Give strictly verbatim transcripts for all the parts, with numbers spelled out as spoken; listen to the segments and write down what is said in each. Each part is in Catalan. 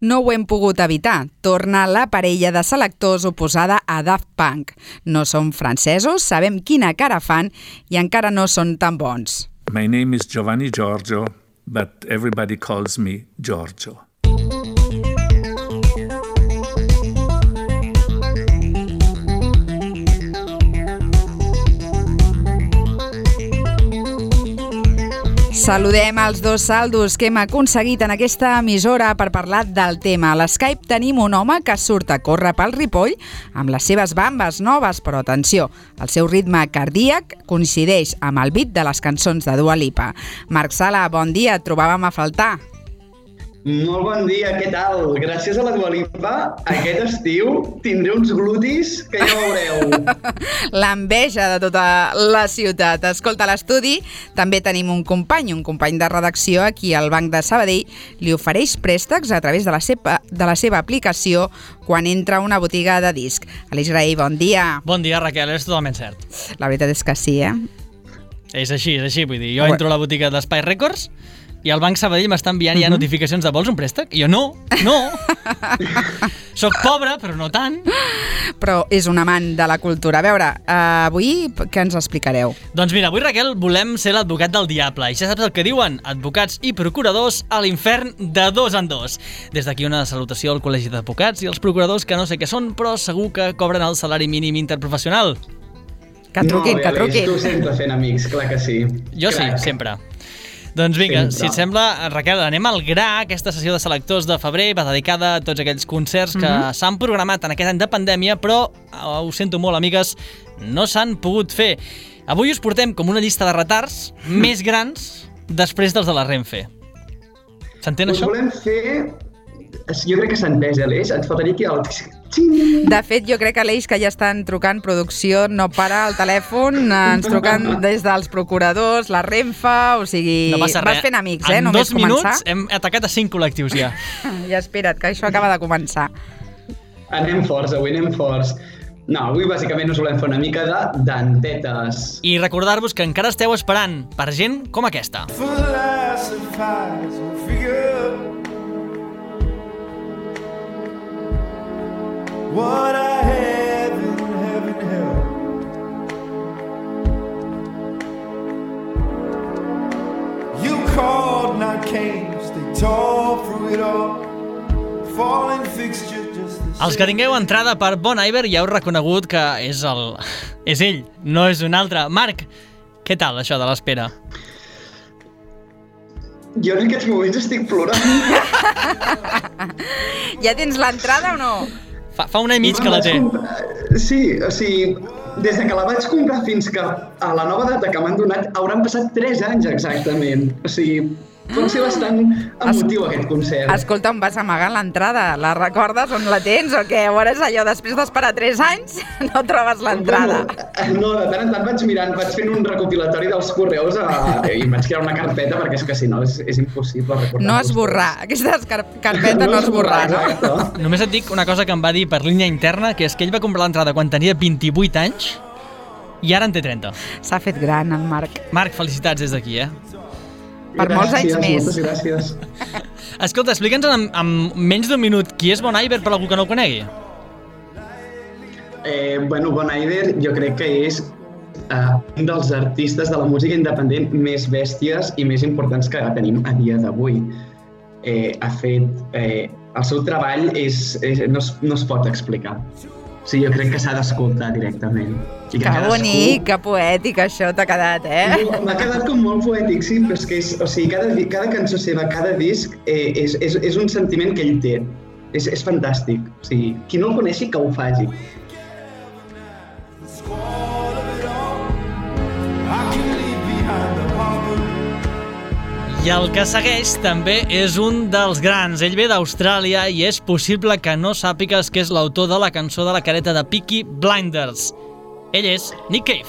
No ho hem pogut evitar. Torna la parella de selectors oposada a Daft Punk. No som francesos, sabem quina cara fan i encara no són tan bons. My name is Giovanni Giorgio, but everybody calls me Giorgio. Saludem els dos saldos que hem aconseguit en aquesta emissora per parlar del tema. A l'Skype tenim un home que surt a córrer pel Ripoll amb les seves bambes noves, però atenció, el seu ritme cardíac coincideix amb el beat de les cançons de Dua Lipa. Marc Sala, bon dia, et trobàvem a faltar. Molt bon dia, què tal? Gràcies a la Dua Lipa, aquest estiu tindré uns glutis que ja veureu. L'enveja de tota la ciutat. Escolta, a l'estudi també tenim un company, un company de redacció a qui el Banc de Sabadell li ofereix préstecs a través de la seva, de la seva aplicació quan entra a una botiga de disc. Aleix Graell, bon dia. Bon dia, Raquel, és totalment cert. La veritat és que sí, eh? És així, és així, vull dir, jo entro a la botiga d'Espai Records i el Banc Sabadell m'està enviant ja notificacions de vols un préstec? I jo no, no. Soc pobre, però no tant. Però és un amant de la cultura. A veure, uh, avui què ens explicareu? Doncs mira, avui, Raquel, volem ser l'advocat del diable. I ja saps el que diuen, advocats i procuradors a l'infern de dos en dos. Des d'aquí una salutació al Col·legi d'Advocats i als procuradors que no sé què són, però segur que cobren el salari mínim interprofessional. Que truquin, no, que truquin. Tu sempre fent amics, clar que sí. Jo Crac. sí, sempre. Doncs vinga, Sempre. si et sembla, Raquel, anem al gra. Aquesta sessió de selectors de febrer va dedicada a tots aquells concerts que mm-hmm. s'han programat en aquest any de pandèmia, però, ho sento molt, amigues, no s'han pogut fer. Avui us portem com una llista de retards més grans després dels de la Renfe. S'entén Us això? volem fer... Jo crec que s'ha entès, Aleix. Et faltaria aquí el... De fet, jo crec que Aleix, que ja estan trucant, producció no para el telèfon, ens truquen des dels procuradors, la Renfe, o sigui, No passa vas res. fent amics, eh? En Només dos minuts començar. hem atacat a cinc col·lectius ja. Ja espera't, que això acaba de començar. Anem forts, avui anem forts. No, avui bàsicament us volem fer una mica de dentetes. I recordar-vos que encara esteu esperant per gent com aquesta. What I have in heaven held. You called, not came, stay tall through it all. Falling fixture just the same. Els que tingueu entrada per Bon Iver ja heu reconegut que és el... és ell, no és un altre. Marc, què tal això de l'espera? Jo en aquests moments estic plorant. Ja tens l'entrada o no? Fa, fa un any i mig que la té. Sí, o sigui, des de que la vaig comprar fins que a la nova data que m'han donat hauran passat tres anys exactament. O sigui, pot ser bastant emotiu es... aquest concert. Escolta, on vas amagar l'entrada? La recordes? On la tens o què? O és allò, després d'esperar tres anys, no trobes l'entrada? Bueno, no, de tant en tant vaig mirant, vaig fent un recopilatori dels correus a... i vaig crear una carpeta perquè és que si no és, és impossible recordar. No esborrar, aquesta car carpeta no, no esborrar, no? Només et dic una cosa que em va dir per línia interna, que és que ell va comprar l'entrada quan tenia vint-i-vuit anys i ara en té trenta. S'ha fet gran, el Marc. Marc, felicitats des d'aquí, eh? Per gràcies, molts anys més. Moltes gràcies. Escolta, explica'ns en, en menys d'un minut qui és Bon Iver per algú que no ho conegui. Eh, bueno, Bon Iver jo crec que és uh, un dels artistes de la música independent més bèsties i més importants que tenim a dia d'avui. Eh, ha fet... Eh, el seu treball és, és, no, es, no es pot explicar. O sigui, jo crec que s'ha d'escoltar directament. I que, que bonic, que poètic això t'ha quedat, eh? M'ha quedat com molt poètic, sí, però és que és, o sigui, cada, cada cançó seva, cada disc, eh, és, és, és un sentiment que ell té. És, és fantàstic. O sigui, qui no el coneixi, que ho faci. I el que segueix també és un dels grans. Ell ve d'Austràlia i és possible que no sàpigues que és l'autor de la cançó de la careta de Peaky Blinders. Ell és Nick Cave.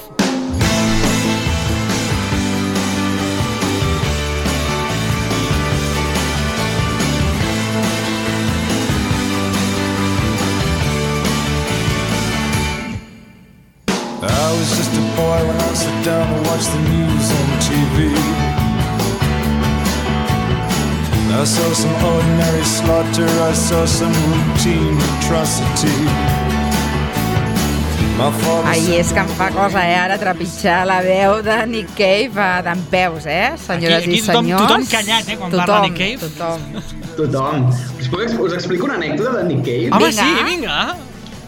I was just a boy when I sat down to watch the news on T V. I saw some ordinary slaughter, I saw some routine atrocity. My father Ai, és que em fa cosa, eh, ara trepitjar la veu de Nick Cave a dempeus, eh, senyores Aquí- aquí i tothom- senyors. tothom callat, eh, quan parla Nick Cave. Tothom, Tothom. Us, puc, us explico una anècdota de Nick Cave? Home, Vinga. sí, vinga.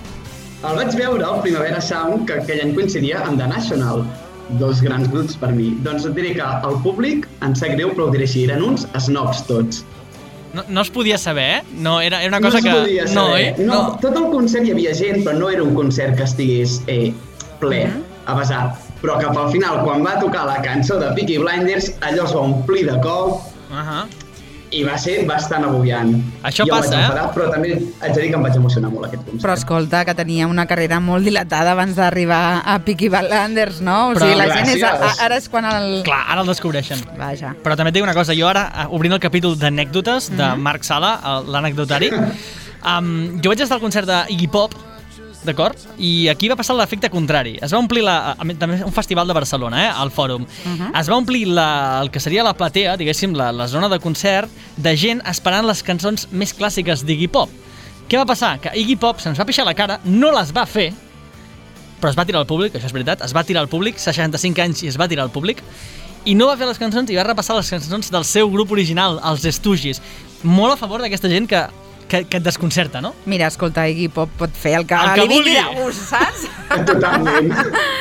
El vaig veure al Primavera Sound, que aquell any coincidia amb The National, dos grans grups per mi. Doncs et diré que el públic, em sap greu, però ho diré així, eren uns snobs tots. No, no es podia saber, eh? No, era, era una cosa no que... es podia No, saber. eh? No, tot el concert hi havia gent, però no era un concert que estigués eh, ple, Mhm. a vessar. Però cap al final, quan va tocar la cançó de Peaky Blinders, allò es va omplir de cop Uh -huh. i va ser bastant agobiant. Això jo passa, vaig eh? enfadar, però també haig de dir que em vaig emocionar molt aquest concert. Però escolta, que tenia una carrera molt dilatada abans d'arribar a Peaky Blinders, no? O Però sigui, la gent és... gràcies. A, ara és quan el... Clar, ara el descobreixen. Vaja. Però també et dic una cosa, jo ara, eh, obrint el capítol d'anècdotes de Marc Sala, el- l'anecdotari, um, jo vaig estar al concert d'Iggy Pop, d'acord? I aquí va passar l'efecte contrari. Es va omplir la, a- també un festival de Barcelona, eh, al Fòrum. Es va omplir la, el que seria la platea, diguéssim, la, la zona de concert, de gent esperant les cançons més clàssiques d'Iggy Pop. Què va passar? Que Iggy Pop se'ns va pixar la cara, no les va fer, però es va tirar al públic, això és veritat, es va tirar al públic, seixanta-cinc anys i es va tirar al públic, i no va fer les cançons i va repassar les cançons del seu grup original, els Stooges. Molt a favor d'aquesta gent que, que, que et desconcerta, no? Mira, escolta, Iggy Pop pot fer el que, El que li vingui vulgui. de gust, saps? Totalment.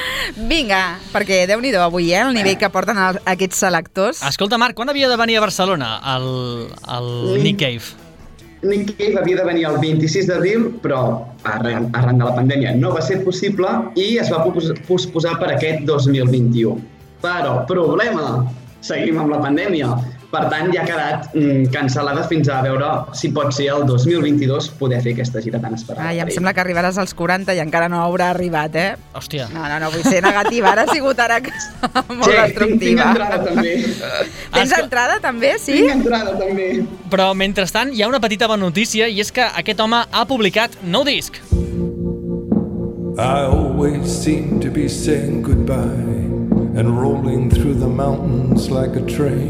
Vinga, perquè Déu-n'hi-do avui, eh, el nivell que porten el, aquests selectors. Escolta, Marc, quan havia de venir a Barcelona el, el Nick Cave? Nick Cave havia de venir el vint-i-sis d'abril, però arran, arran de la pandèmia no va ser possible i es va pos- posposar per aquest dos mil vint-i-u. Però, problema, seguim amb la pandèmia. Per tant, ja ha quedat mm, cancel·lada fins a veure si pot ser el dos mil vint-i-dos poder fer aquesta gira tan esperada. Ai, em per ell. sembla que arribaràs als quaranta i encara no haurà arribat, eh? Hòstia. No, no, no vull ser negativa, ara ha sigut ara que- molt Sí, tinc, tinc destructiva. entrada també. Tens Esco- entrada també, sí? Tinc entrada també. Però, mentrestant, hi ha una petita bona notícia i és que aquest home ha publicat nou disc. I always seem to be saying goodbye and rolling through the mountains like a train.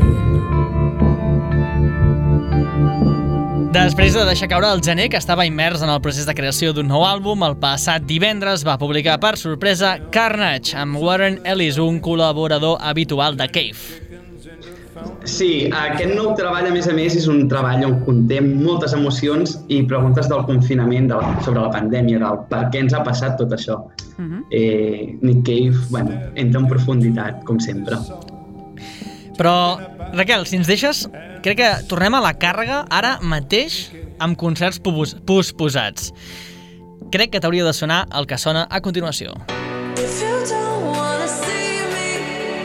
Després de deixar caure el gener, que estava immers en el procés de creació d'un nou àlbum, el passat divendres va publicar per sorpresa Carnage, amb Warren Ellis, un col·laborador habitual de Cave. Sí, aquest nou treball, a més a més, és un treball on conté moltes emocions i preguntes del confinament, de la, sobre la pandèmia, del per què ens ha passat tot això. Uh -huh. eh, Nick Cave, bueno, entra en profunditat, com sempre. Però, Raquel, si ens deixes, crec que tornem a la càrrega ara mateix amb concerts pos- posposats. Crec que t'hauria de sonar el que sona a continuació. If you don't wanna see me,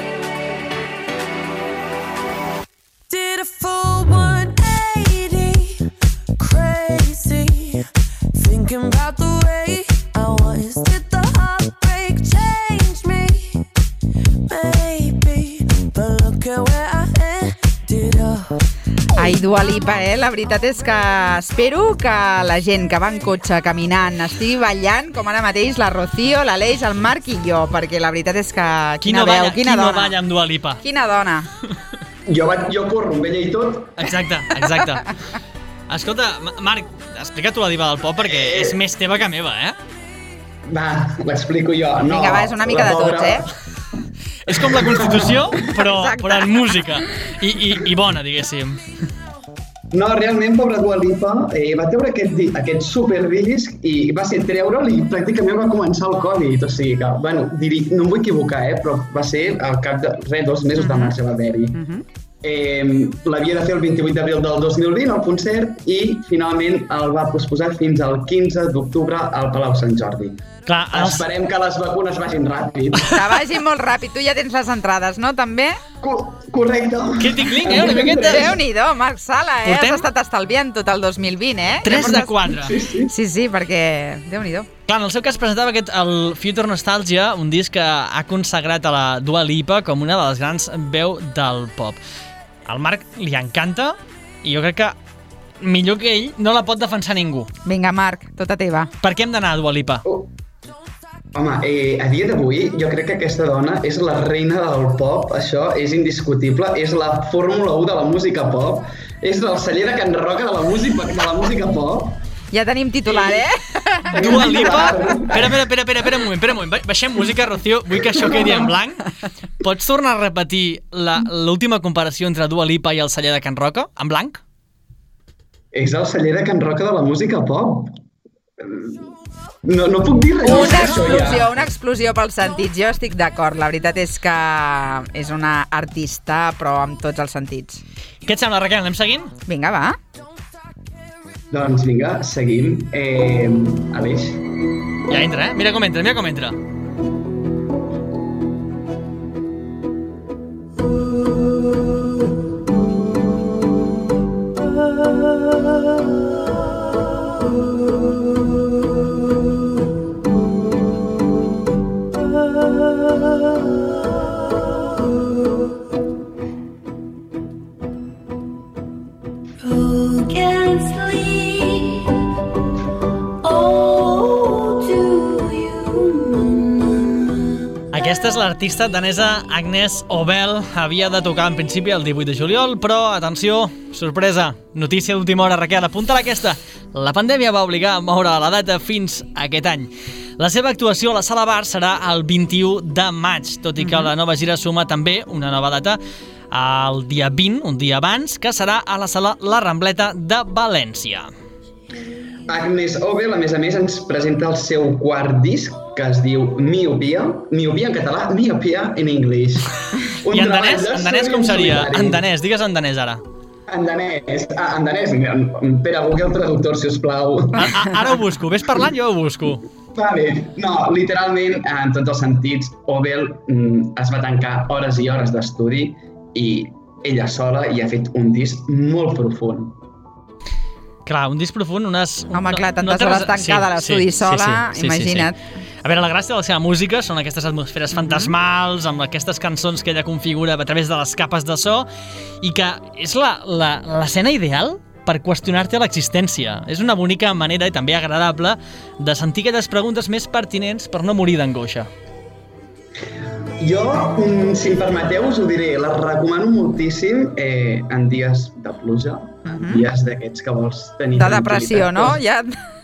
did a full one eighty, crazy, thinking about the way I was. Did the heartbreak change me? Maybe, but look at where I ended up. Ai, Dua Lipa, eh? La veritat és que espero que la gent que va en cotxe caminant estigui ballant, com ara mateix la Rocío, l'Aleix, el Marc i jo, perquè la veritat és que Qui quina no veu, balla, quina qui no dona. balla amb Dua Lipa? Quina dona. Jo, vaig, jo corro amb ella i tot. Exacte, exacte. Escolta, Ma- Marc, explica tu la diva del pop perquè és més teva que meva, eh? Va, l'explico jo. No, Vinga, va, és una mica la de tots, pobra- eh? És com la Constitució, però, Exacte. però en música. I, i, i bona, diguéssim. No, realment, pobra Dua Lipa, eh, va treure aquest, di- aquest superdisc i va ser treure'l i pràcticament va començar el Covid. O sigui que, bueno, diri, no em vull equivocar, eh, però va ser al cap de res, dos mesos de marxa va haver-hi. Eh, L'havia de fer el vint-i-vuit d'abril del dos mil vint, el concert, i finalment el va posposar fins al quinze d'octubre al Palau Sant Jordi. Clar, els, Esperem que les vacunes vagin ràpid. Que vagi molt ràpid. Tu ja tens les entrades, no? També? Co correcte. Crític Link, eh? Una miqueta. Déu-n'hi-do, Marc Sala, eh? Portem- Has estat estalviant tot el dos mil vint, eh? tres Ja de portes- quatre. Sí, sí, perquè... Déu-n'hi-do. Clar, en el seu cas presentava aquest, el Future Nostalgia, un disc que ha consagrat a la Dua Lipa com una de les grans veu del pop. Al Marc li encanta i jo crec que millor que ell no la pot defensar ningú. Vinga, Marc, tota teva. Per què hem d'anar a Dua Lipa? Oh. Home, eh, a dia d'avui jo crec que aquesta dona és la reina del pop, això és indiscutible, és la Fórmula u de la música pop. És el celler de Can Roca de la música, de la música pop. Ja tenim titular, eh? Dua Lipa... Espera, espera, espera, espera, espera un moment, espera un moment. Baixem música, Rocío, vull que això quedi en blanc. Pots tornar a repetir l'última comparació entre Dua Lipa i el celler de Can Roca, en blanc? És el celler de Can Roca de la música pop. No, no puc dir res. Una explosió, una explosió pels sentits. Jo estic d'acord, la veritat és que és una artista, però amb tots els sentits. Què et sembla, Raquel? Anem seguint? Vinga, va. Doncs vinga, seguim. Eh, Aleix. Ja entra, eh? Mira com entra, mira com entra. Who can sleep? Oh, do you? Aquesta és l'artista danesa Agnes Obel. Havia de tocar en principi el divuit de juliol, però, atenció, sorpresa, notícia d'última hora, Raquel, apunta-la aquesta. La pandèmia va obligar a moure la data fins a aquest any. La seva actuació a la Sala Bar serà el vint-i-u de maig, tot i que la nova gira suma també una nova data el dia vint, un dia abans, que serà a la Sala La Rambleta de València. Agnes Obel, a més a més, ens presenta el seu quart disc, que es diu Miopia. Miopia en català, Miopia en anglès. I en danès? En danès com seria? En danès, digues en danès ara. En danès, ah, en danès. Pere, Google Traductor, si us plau. Ara ho busco, ves parlant, jo ho busco. Vale. No, literalment, en tots els sentits, Obel mm, es va tancar hores i hores d'estudi i ella sola hi ha fet un disc molt profund. Clar, un disc profund, unes... Home, clar, tantes no, hores tancada a l'estudi sí, sola, sí, sí, imagina't. Sí, sí. A veure, la gràcia de la seva música són aquestes atmosferes fantasmals, amb aquestes cançons que ella configura a través de les capes de so, i que és l'escena ideal per qüestionar-te l'existència. És una bonica manera, i també agradable, de sentir aquelles preguntes més pertinents per no morir d'angoixa. Jo, si em permeteu, us ho diré, la recomano moltíssim eh, en dies de pluja, en uh-huh. dies d'aquests que vols tenir... De depressió, no? Ja...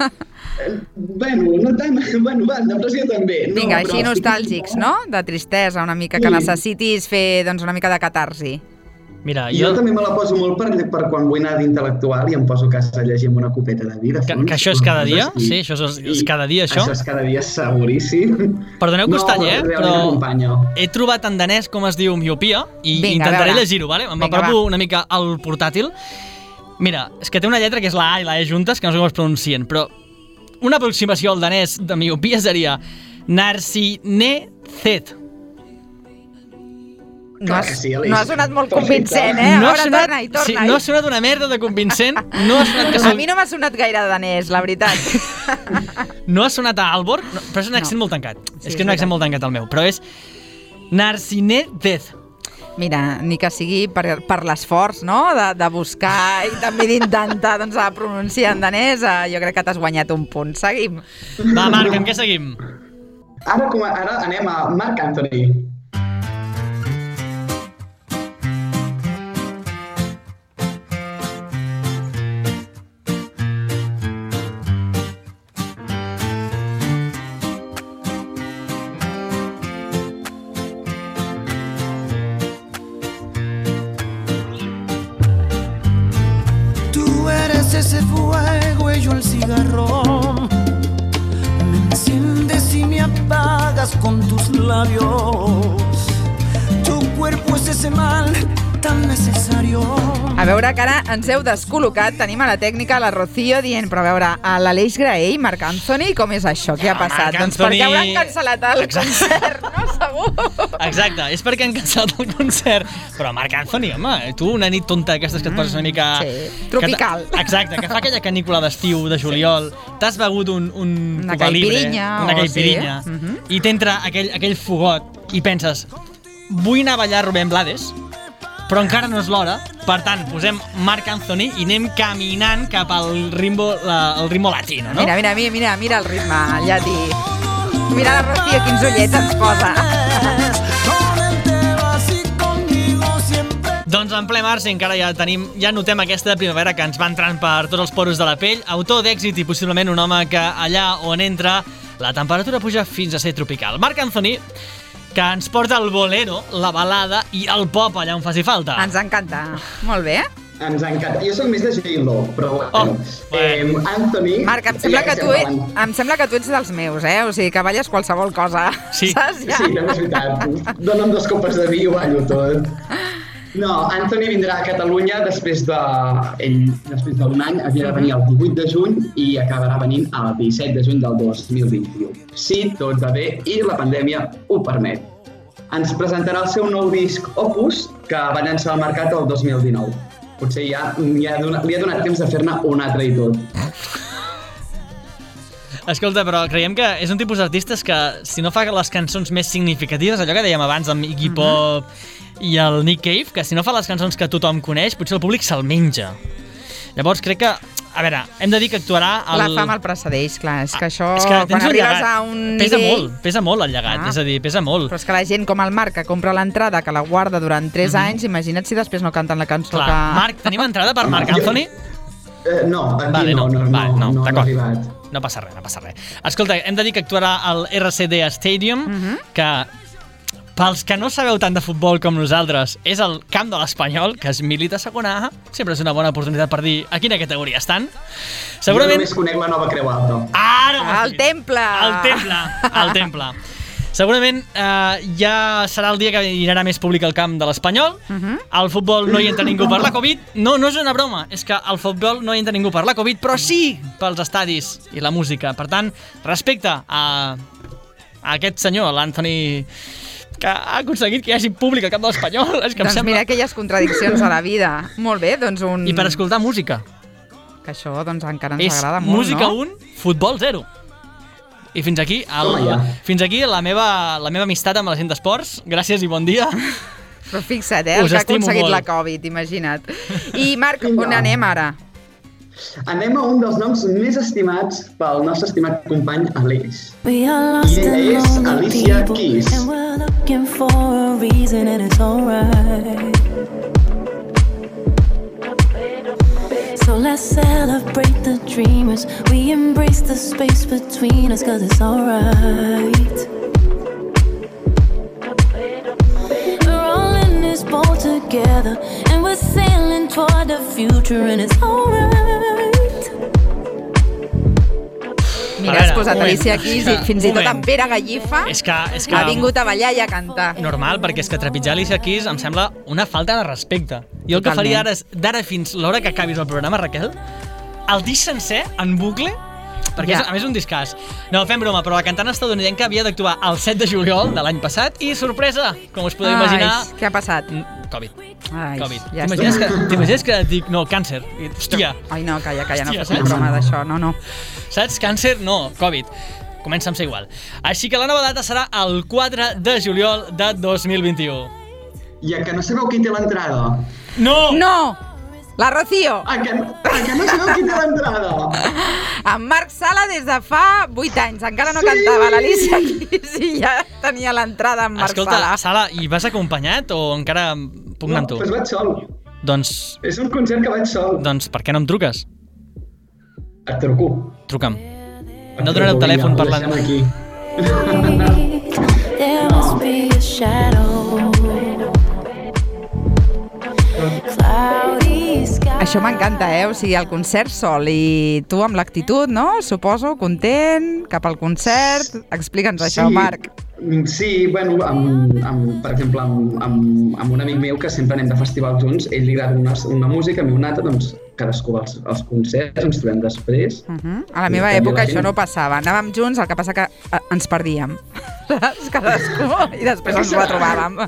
Bueno, no tant, bueno, va, depressió també. No, vinga, així nostàlgics, no? De tristesa, una mica, que necessitis fer doncs, una mica de catarsi. Mira, jo... jo també me la poso molt per, per quan vull anar d'intel·lectual i em poso a casa a llegir amb una copeta de vi. De que, que això és cada dia? Sí, això és, és cada dia, això? Això és cada dia, seguríssim. Perdoneu que no, us talli, eh? Però he trobat en danès com es diu miopia i vinga, intentaré llegir-ho, vale? Em apropo una mica al portàtil. Mira, és que té una lletra que és la A i la E juntes, que no sé com es pronuncien, però una aproximació al danès de miopia seria Narsinezet. No ha, sí, no ha sonat molt convincent, eh? No a veure, sonat, torna-hi, torna-hi. Sí, no ha sonat una merda de convincent. No ha sonat que sol... A mi no m'ha sonat gaire danès, la veritat. No ha sonat a Aalborg, no, però és un accent no. molt tancat. Sí, és que és un accent molt tancat el meu, però és Narsinezet. Mira, ni que sigui per, per l'esforç, no?, de, de buscar i també d'intentar doncs, pronunciar en danès, jo crec que t'has guanyat un punt. Seguim. Va, Marc, amb què seguim? Ara, ara anem a Marc Anthony. Ese fuego y yo el cigarro, me enciendes y me apagas con tus labios. Tu cuerpo es ese mal tan necesario. A veure, que ara ens heu descol·locat. Tenim a la tècnica la Rocío dient, però a veure, a l'Aleix Graell, Marc Anthony, com és això? Què ha passat? Marc doncs Anthony... perquè hauran cancel·lat el Exacte. concert, no? Segur. Exacte, és perquè han cancel·lat el concert. Però Marc Anthony, home, tu una nit tonta d'aquestes que et poses una mica... Sí, tropical. Que exacte, que fa aquella canícula d'estiu, de juliol, t'has begut un, un una Cuba Libre, caipirinha, una caipirinha, sí, eh? uh-huh. i t'entra aquell, aquell fogot i penses, vull anar a ballar Rubén Blades, però encara no és l'hora, per tant, posem Marc Anthony i anem caminant cap al ritmo, la, el ritmo latino, no? Mira, mira, mira, mira, mira el ritme llatí. Mira la Rocío, quins ullets ens posa. Doncs en ple març encara ja tenim, ja notem aquesta primavera que ens va entrant per tots els poros de la pell. Autor d'èxit i possiblement un home que allà on entra la temperatura puja fins a ser tropical. Marc Anthony, que ens porta el bolero, la balada i el pop allà on faci falta. Ens encanta. Molt bé. Ens encanta. Jo soc més de J-Lo, però bueno. Oh, eh, Anthony... Marc, em sembla, que tu, em sembla que tu ets dels meus, eh? O sigui, que balles qualsevol cosa. Sí, saps? Ja? Sí, també és veritat. Dóna'm dos copes de vi i ho ballo tot. No, Anthony vindrà a Catalunya després de... Ell, després d'un any, havia de venir el divuit de juny i acabarà venint el disset de juny del dos mil vint-i-u. Sí, tot va bé i la pandèmia ho permet. Ens presentarà el seu nou disc Opus, que va llançar al mercat el dos mil dinou. Potser ja li ha donat, li ha donat temps de fer-ne un altre i tot. Escolta, però creiem que és un tipus d'artistes que, si no fa les cançons més significatives, allò que dèiem abans amb Iggy Pop uh-huh. i el Nick Cave, que si no fa les cançons que tothom coneix, potser el públic se'l menja. Llavors crec que, a veure, hem de dir que actuarà... El... La fama el precedeix, clar, és que això, és que quan arribes a un pesa nivell... molt, pesa molt el llegat, ah. és a dir, pesa molt. Però és que la gent com el Marc, que compra l'entrada, que la guarda durant tres mm-hmm. anys, imagina't si després no canten la cançó clar. que... Marc, tenim entrada per Marc Anthony? Eh, no, aquí vale, no, no, no, vale, no, no, no d'acord. ha arribat. No passa res, no passa res. Escolta, hem de dir que actuarà al R C D Stadium, mm-hmm. que... Pels que no sabeu tant de futbol com nosaltres, és el camp de l'Espanyol, que es milita a segona A. Sempre és una bona oportunitat per dir a quina categoria estan. Segurament... Jo només conec la nova Creu Alta. Ara ah, el temple! El temple, el temple. Segurament eh, ja serà el dia que hi anirà més públic al camp de l'Espanyol. Uh-huh. Al futbol no hi entra ningú per la Covid. No, no és una broma. És que al futbol no hi entra ningú per la Covid, però sí pels estadis i la música. Per tant, respecte a, a aquest senyor, l'Anthony... que ha aconseguit que hi hagi públic al camp de l'Espanyol. És que doncs em sembla... mira aquelles contradiccions a la vida. Molt bé, doncs un... I per escoltar música. Que això doncs encara ens és agrada molt, música no? un, futbol zero. I fins aquí, el, oh, yeah. fins aquí la meva, la meva amistat amb la gent d'esports. Gràcies i bon dia. Però fixa't, eh, el Us que ha aconseguit molt. la Covid, imagina't. I Marc, on anem ara? Anem a un dels noms més estimats pel nostre estimat company Aleix. We are lost I ella in és lonely Alicia people, Keys. and we're looking for a reason, and it's alright. So let's celebrate the dreamers. We embrace the space between us, cause it's alright. We're all in this boat together, and we're sailing toward the future, and it's alright. Mira, has posat Alicia Keys i fins i tot en Pere Gallifa És que, és que... ha vingut a ballar i a cantar. Normal, perquè és que trepitjar Alicia Keys em sembla una falta de respecte. Jo el que faria ara és, d'ara fins l'hora que acabis el programa, Raquel, el disc sencer, en bucle, perquè ja. és, a més un discàs. No, fem broma, però la cantant estadounidenca havia d'actuar el set de juliol de l'any passat i, sorpresa, com us podeu imaginar... Ai, què ha passat? Covid. Ai, Covid. ja T'imagines que, t'imagines que et dic, no, càncer. I, hòstia. Ai, no, calla, calla, no Hòstia, fes broma d'això, no, no. Saps? Càncer, no, Covid. Comença amb ser igual. Així que la nova data serà el quatre de juliol de dos mil vint-i-u. I a que no sabeu qui té l'entrada? No! No! La Rocío! A que, a que no sabeu qui té l'entrada? En Marc Sala des de fa vuit anys. Encara no Sí! cantava l'Alicia Keys i ja tenia l'entrada en Marc Escolta, Sala. Sala, i vas acompanyat o encara puc anar amb tu? No, doncs vaig sol. Doncs, És un concert que vaig sol. doncs per què no em truques? Et truco. Truca'm. Et No donaré el truco, telèfon vinga, parlant. ho deixem aquí. There must be a shadow. Cloudy sky. Això m'encanta, eh? O sigui, el concert sol i tu amb l'actitud, no? Suposo, content, cap al concert. Explica'ns això, Marc. Sí, bueno, amb, amb, per exemple, amb, amb, amb un amic meu que sempre anem de festival junts, ell li agrada una, una música, a mi una altra, doncs cadascú als, als concerts, ens trobem després. Uh -huh. A la meva època això no passava. Anàvem junts, el que passa que eh, ens perdíem. Saps? Cadascú, i després ens retrobàvem.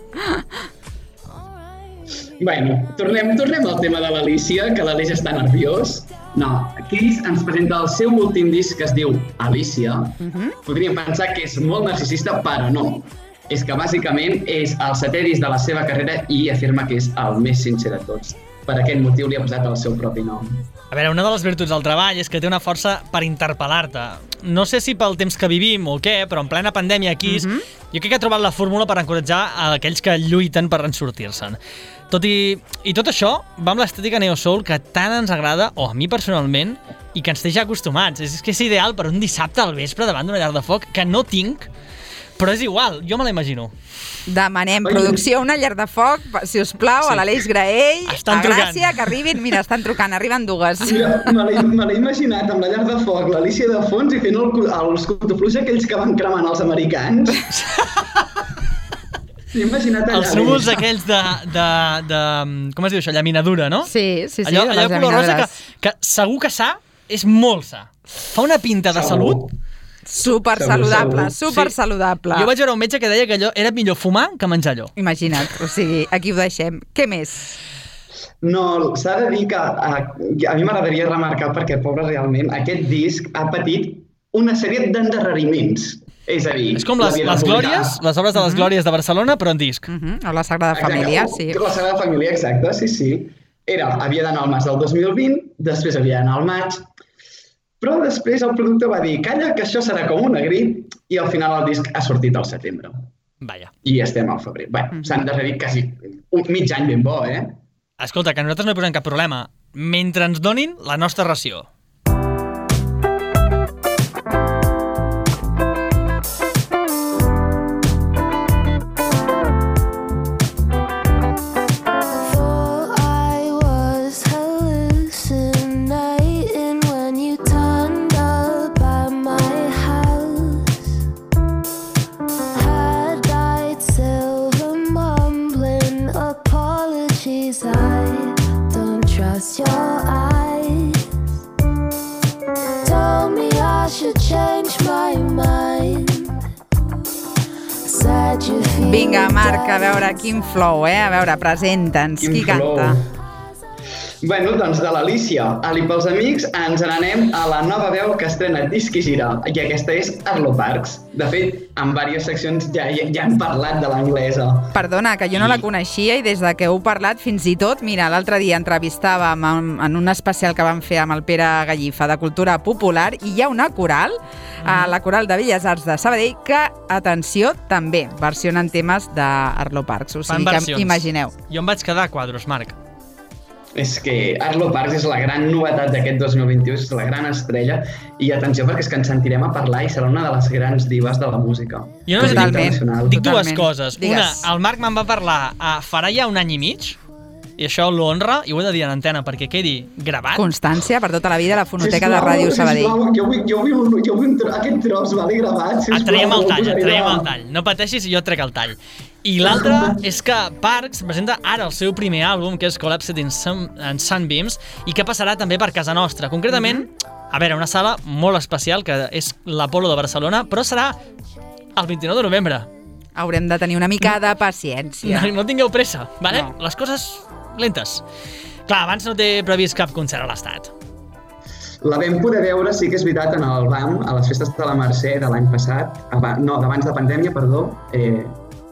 Bueno, tornem, tornem al tema de l'Alicia, que l'Aleix està nerviós. No, Keys ens presenta el seu últim disc que es diu Alicia. Uh-huh. Podríem pensar que és molt narcisista, però no. És que bàsicament és el setè disc de la seva carrera i afirma que és el més sincer de tots. Per aquest motiu li ha posat el seu propi nom. A veure, una de les virtuts del treball és que té una força per interpel·lar-te. No sé si pel temps que vivim o què, però en plena pandèmia aquí, uh-huh. jo crec que ha trobat la fórmula per encoratjar a aquells que lluiten per en sortir-se'n. Tot i, i tot això va amb l'estètica neo-soul que tant ens agrada, o a mi personalment, i que ens té ja acostumats. És que és ideal per un dissabte al vespre davant d'una llar de foc, que no tinc, però és igual, jo me la imagino. Demanem producció una llar de foc, si us plau, sí. A l'Aleix Graell, estan a Gràcia, que arribin. Mira, estan trucant, arriben dues. Mira, me l'he me l'he imaginat amb la llar de foc, l'Alícia de fons i fent el, els cotofluix aquells que van cremant els americans. M'he imaginat allà. Els núvols aquells de, de, de... Com es diu això? Llaminadura, no? Sí, sí, sí. Allò, allò de color rosa que, que segur que sa és molt sa. Fa una pinta de Segur. salut. Super saludable, super Sí. saludable. Jo vaig veure un metge que deia que allò era millor fumar que menjar allò. Imagina't, o sigui, aquí ho deixem. Què més? No, s'ha de dir que a, a mi m'agradaria remarcar perquè, pobre, realment, aquest disc ha patit una sèrie d'endarreriments. És a dir... És com les, les glòries, les obres de les glòries de Barcelona, però en disc. Uh -huh. O la Sagrada Família, sí. La Sagrada Família, exacte, sí, sí. Era, havia d'anar al març del dos mil vint, després havia d'anar al maig, però després el productor va dir, calla, que això serà com una grip, i al final el disc ha sortit al setembre. Vaja. I estem al febrer. Bé, uh -huh. s'han endarrerit quasi un mig any ben bo, eh? Escolta, que nosaltres no hi posem cap problema, mentre ens donin la nostra ració. Vinga, Marc, a veure, quin flow, eh? A veure, presenta'ns, qui canta? Bueno, doncs de l'Alícia, Ali pels amics, ens n'anem a la nova veu que estrena Disc i Gira, i aquesta és Arlo Parks. De fet, en diverses seccions ja, ja, ja hem parlat de l'anglesa. Perdona, que jo no la coneixia i des de que heu parlat fins i tot, mira, l'altre dia entrevistàvem en, en un especial que vam fer amb el Pere Gallifa de Cultura Popular i hi ha una coral, mm. a la Coral de Belles Arts de Sabadell, que, atenció, també versionen temes d'Arlo Parks. O sigui que imagineu. Jo em vaig quedar a quadros, Marc. És que Arlo Parks és la gran novetat d'aquest dos mil vint-i-u, és la gran estrella, i atenció perquè és que ens sentirem a parlar i serà una de les grans divas de la música. Jo només dic, dic dues Totalment. coses. Digues. Una, el Marc me'n va parlar a farà ja un any i mig, i això l'honra, i ho he de dir en antena perquè quedi gravat. Constància per tota la vida a la fonoteca sisplau, de Ràdio Sabadell. Sisplau, jo vull, jo vull, jo vull un tro, aquest tros, vale, gravat, sisplau. Et traiem el tall, et traiem de... el tall. No pateixis, jo et trec el tall. I l'altra és que Parks presenta ara el seu primer àlbum, que és Collapsed in, Sun, in Sunbeams, i que passarà també per casa nostra. Concretament, a veure, una sala molt especial, que és l'Apolo de Barcelona, però serà el vint-i-nou de novembre. Haurem de tenir una mica de paciència. No, no tingueu pressa, vale? No. Les coses lentes. Clar, abans no té previst cap concert a l'Estat. La vam poder veure, sí que és veritat, en el B A M, a les festes de la Mercè de l'any passat, no, d'abans de pandèmia, perdó. Eh,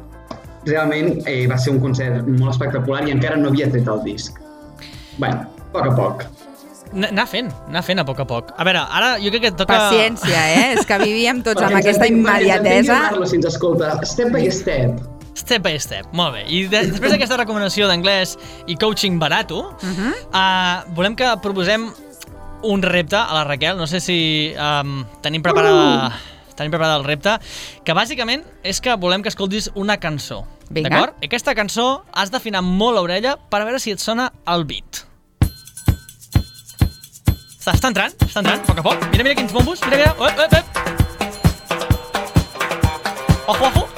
realment eh, va ser un concert molt espectacular i encara no havia tret el disc. Bé, a poc a poc. Anar fent, anar fent a poc a poc. A veure, ara jo crec que et toca... Paciència, eh? És que vivíem tots amb aquesta Perquè ens immediatesa. entengui si ens escolta, step by step. Step by step, molt bé. I de, després d'aquesta recomanació d'anglès i coaching barato, uh -huh. uh, volem que proposem un repte a la Raquel. No sé si um, tenim preparada... Uh! Tenim preparada el repte, que bàsicament és que volem que escoltis una cançó. D'acord? Aquesta cançó has d'afinar molt l'orella per veure si et sona el beat. Està, està entrant, està entrant, a poc a poc. Mira, mira quins bombos, mira, mira. Op, op, op. Ojo, ojo.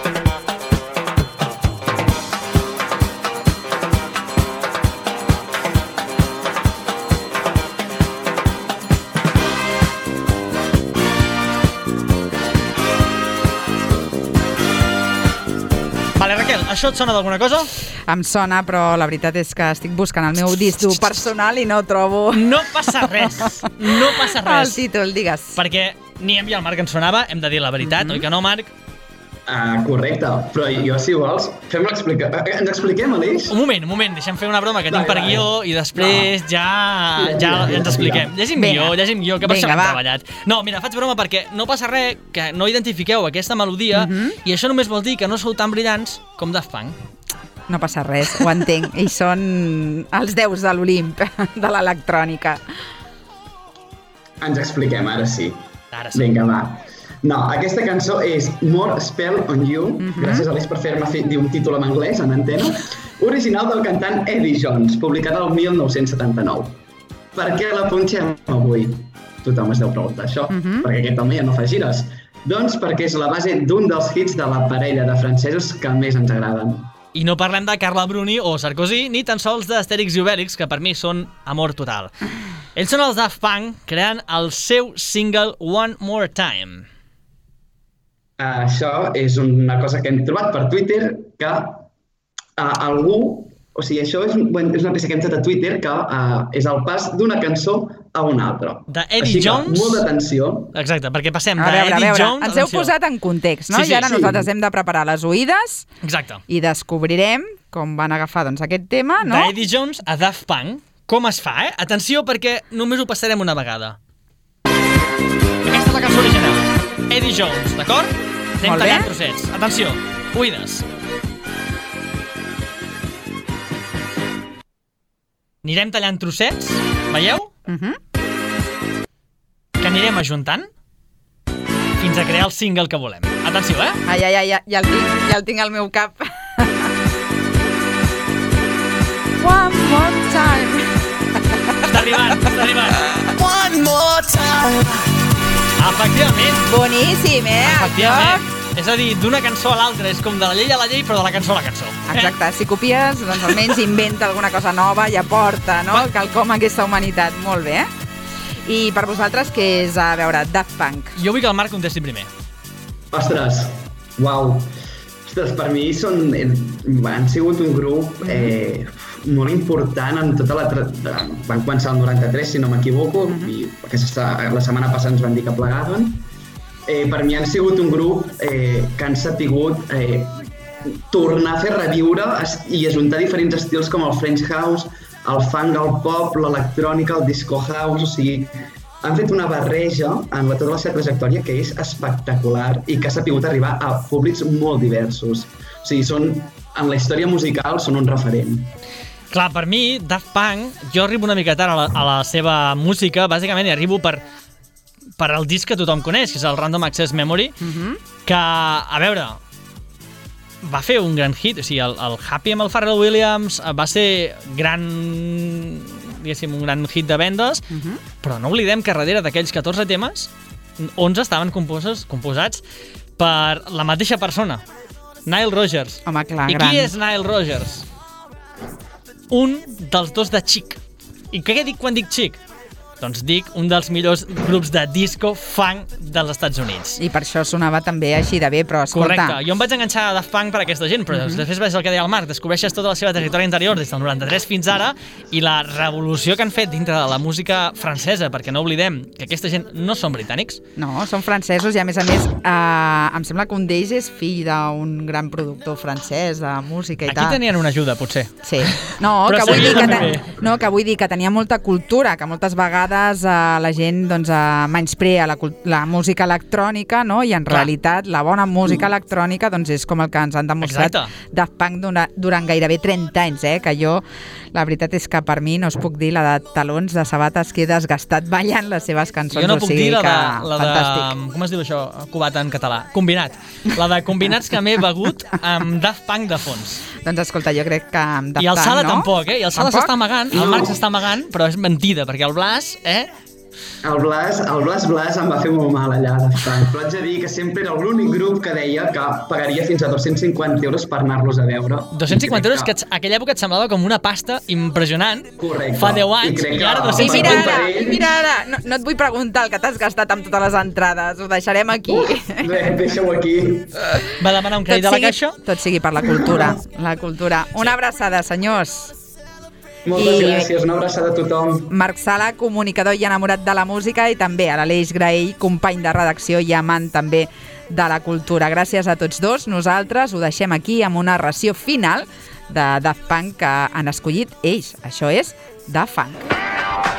Vale, Raquel, això et sona d'alguna cosa? Em sona, però la veritat és que estic buscant el meu disc dur personal i no trobo... No passa res, no passa res. El títol, digues. Perquè ni a mi el Marc ens sonava, hem de dir la veritat, mm-hmm. oi que no, Marc? Ah, correcte, però jo, si vols, fem l'explica... Ens expliquem, Aleix? Un moment, un moment, deixem fer una broma que tinc per guió i després no. ja, ja ens expliquem. Llegim guió, llegim guió, que per això hem treballat. No, mira, faig broma perquè no passa res que no identifiqueu aquesta melodia mm-hmm. i això només vol dir que no sou tan brillants com Daft Punk. No passa res, ho entenc. Ells són els déus de l'Olimp, de l'electrònica. Ens expliquem, ara sí. Ara sí. Vinga, va. No, aquesta cançó és More Spell on You, uh-huh. gràcies a l'Eix per fer-me dir un títol en anglès, en antena, original del cantant Eddie Jones, publicat el mil nou-cents setanta-nou. Per què la punxem avui? Tothom es deu preguntar això, uh-huh. perquè aquest home ja no fa gires. Doncs perquè és la base d'un dels hits de la parella de francesos que més ens agraden. I no parlem de Carla Bruni o Sarkozy, ni tan sols d'Astèrix i Obèlix, que per mi són amor total. Ells són els Daft Punk, creant el seu single One More Time. Això és una cosa que hem trobat per Twitter, que uh, algú... O sigui, això és, bueno, és una peça que hem fet a Twitter, que uh, és el pas d'una cançó a una altra. De Eddie Jones... Així que, molt d'atenció. Exacte, perquè passem a de veure, Eddie veure, Jones... ens heu posat en context, no? Sí, sí, I ara sí. nosaltres hem de preparar les oïdes. Exacte. I descobrirem com van agafar doncs, aquest tema, no? De Eddie Jones a Daft Punk. Com es fa, eh? Atenció, perquè només ho passarem una vegada. Aquesta és la cançó original. Eddie Jones, d'acord? Anem Molt bé. tallant trossets. Atenció, oïdes. Anirem tallant trossets, veieu? Uh-huh. Que anirem ajuntant fins a crear el single que volem. Atenció, eh? Ai, ai, ai, ja, ja, el tinc, ja el tinc al meu cap. One more time. Està arribant, està arribant. One more time. Efectivament, Boníssim, eh? efectivament. És a dir, d'una cançó a l'altra, és com de la llei a la llei, però de la cançó a la cançó. Exacte, si copies, doncs almenys inventa alguna cosa nova i aporta, no?, quelcom a aquesta humanitat. Molt bé, eh? I per vosaltres, què és, a veure, Daft Punk? Jo vull que el Marc contesti primer. Ostres, uau. Ostres, per mi són, han sigut un grup eh, molt important en tota la... Tra... Van començar el noranta-tres, si no m'equivoco, uh-huh. i aquesta, la setmana passada ens van dir que plegaven. Eh, per mi han sigut un grup eh, que han sapigut eh, tornar a fer reviure i ajuntar diferents estils com el French House, el funk, el pop, l'electrònica, el disco house, o sigui, han fet una barreja en la, tota la seva trajectòria que és espectacular i que ha sapigut arribar a públics molt diversos. O sigui, són, en la història musical són un referent. Clar, per mi, Daft Punk, jo arribo una mica tard a la, a la seva música, bàsicament, i arribo per... per el disc que tothom coneix, que és el Random Access Memory, uh-huh. que, a veure, va fer un gran hit, o sigui, el, el Happy amb el Pharrell Williams va ser gran, diguéssim, un gran hit de vendes, uh-huh. però no oblidem que darrere d'aquells catorze temes, onze estaven composats, composats per la mateixa persona, Nile Rodgers. Home, clar, I gran. qui és Nile Rodgers? Un dels dos de Chic. I què dic quan dic Chic? Doncs dic un dels millors grups de disco funk dels Estats Units. I per això sonava també així de bé, però escolta... Correcte. Jo em vaig enganxar a Daft Punk per aquesta gent, però uh-huh. després veus el que deia el Marc, descobreixes tota la seva trajectòria interior des del noranta-tres fins ara i la revolució que han fet dintre de la música francesa, perquè no oblidem que aquesta gent no són britànics. No, són francesos i a més a més eh, em sembla que un d'ells és fill d'un gran productor francès de música i Aquí tal. Aquí tenien una ajuda, potser. Sí. No, Però que vull dir que, sabien ten... bé. no, que vull dir que tenia molta cultura, que moltes vegades eh, la gent doncs, eh, menysprea la, la música electrònica, no? I en Clar. realitat la bona música electrònica doncs, és com el que ens han demostrat Exacte. Daft Punk durant, durant gairebé trenta anys, eh? Que jo, la veritat és que per mi no us puc dir la de talons de sabates que he desgastat ballant les seves cançons. Jo no puc o sigui dir la que de, la de... fantàstic. Com es diu això? Cubat en català. Combinat. La de combinats que m'he begut amb Daft Punk de fons. Doncs escolta, jo crec que amb Daft I el Punk, Sala no? tampoc, eh? I el Sala Tampoc? s'està amagant, el Marc s'està amagant, però és mentida, perquè el Blas, eh? El Blas, el Blas Blas em va fer molt mal allà, Daft Punk. Però haig de dir que sempre era l'únic grup que deia que pagaria fins a dos-cents cinquanta euros per anar-los a veure. dos-cents cinquanta euros, que a aquella època et semblava com una pasta impressionant. Correcte. Fa deu anys, I, i ara que- I dos-cents mira cinquanta. ara, i mira ara, no, no et vull preguntar el que t'has gastat amb totes les entrades, ho deixarem aquí. Bé, deixa-ho aquí. Va demanar un crèdit a la caixa. tot sigui per la cultura, la cultura. Una abraçada, senyors. Moltes I- gràcies, una abraçada a tothom. Marc Sala, comunicador i enamorat de la música, i també a l'Aleix Graell, company de redacció i amant també de la cultura. Gràcies a tots dos. Nosaltres ho deixem aquí amb una ració final de Daft Punk que han escollit ells. Això és Daft Punk.